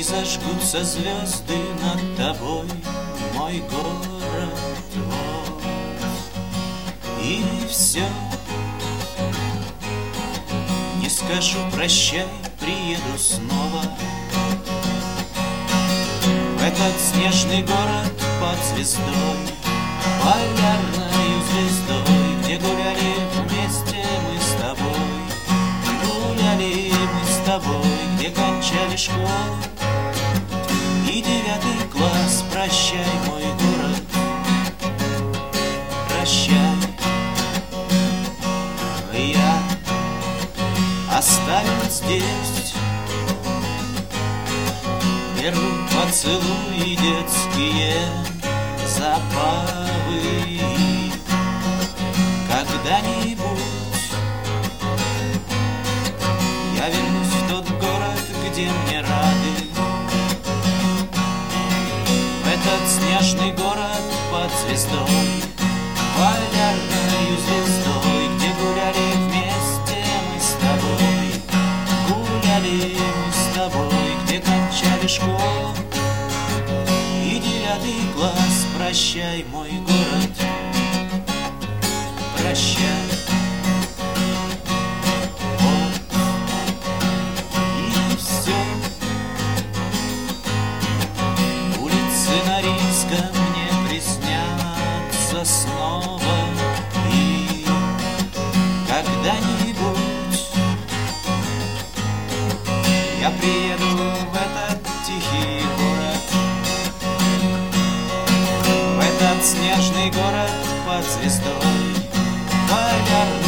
И зажгутся звезды над тобой, мой город твой. И все, не скажу прощай, приеду снова в этот снежный город под звездой, полярной звездой, где гуляли вместе мы с тобой, гуляли мы с тобой, где кончали школу и 9 класс. Прощай, мой город, прощай. Я оставил здесь первый поцелуй и детские забавы. Когда-нибудь я вернусь в тот город, где мне рады, в этот снежный город под звездой, полярной звездой, где гуляли вместе мы с тобой, гуляли мы с тобой, где кончали школу и 9 класс. Прощай, мой город, прощай. И все. Улицы Норильска мне приснятся снова, и когда-нибудь я приеду в этот тихий город, в этот снежный город под звездой, полярной